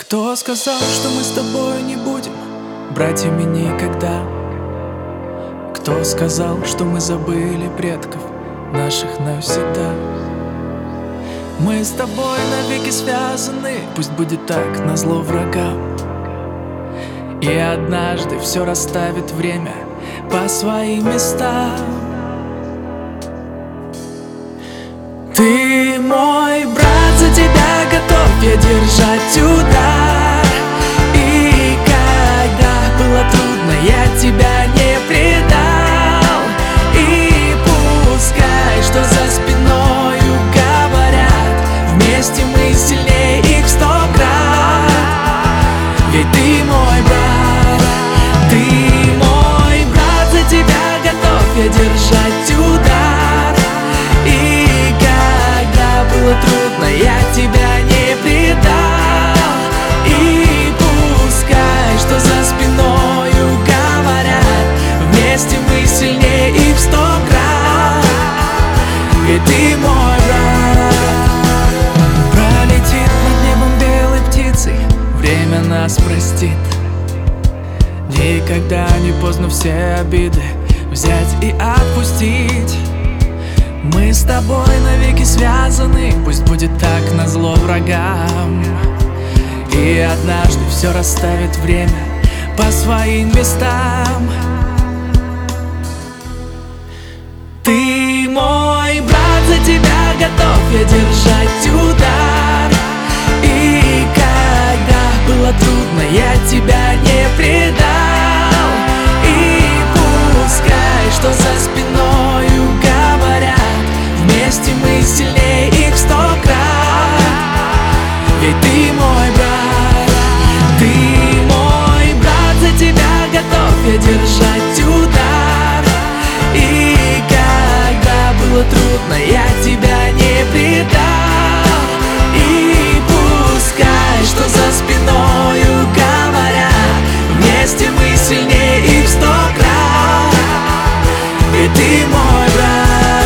Кто сказал, что мы с тобой не будем братьями никогда? Кто сказал, что мы забыли предков наших навсегда? Мы с тобой навеки связаны, пусть будет так, назло врагам. И однажды все расставит время по своим местам. Ты мой брат, за тебя готов я держать удар. И когда было трудно, я тебя не предал. И пускай, что за спиною говорят, вместе мы сильнее их в 100 крат. Ведь ты мой брат, ты мой брат, за тебя готов я держать удар. И когда было трудно, я тебя не предал. И пускай, что за спиною говорят, вместе мы сильнее их в 100 крат. Ведь ты мой брат. Пролетит над небом белой птицей, время нас простит. Никогда не поздно все обиды взять и отпустить. Мы с тобой навеки связаны, пусть будет так, назло врагам. И однажды все расставит время по своим местам. Ты мой брат, за тебя готов я держать удар. И когда было трудно, я тебя не предал. И пускай, что за спиною говорят, вместе мы сильнее их в 100 крат. Ведь ты мой брат, ты мой брат, за тебя готов я держать удар. И когда было трудно, я тебя не предал. И пускай, что за спиною говорят, вместе мы сильнее их в 100 крат. Ведь ты мой брат.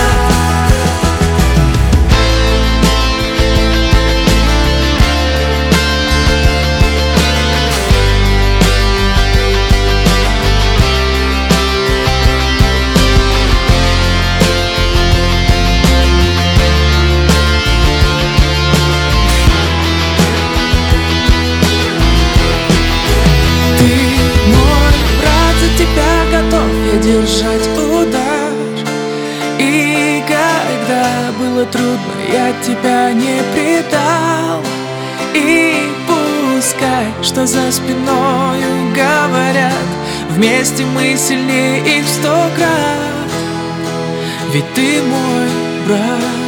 Держать удар. И когда было трудно, я тебя не предал. И пускай, что за спиною говорят, вместе мы сильнее их в 100 крат. Ведь ты мой брат.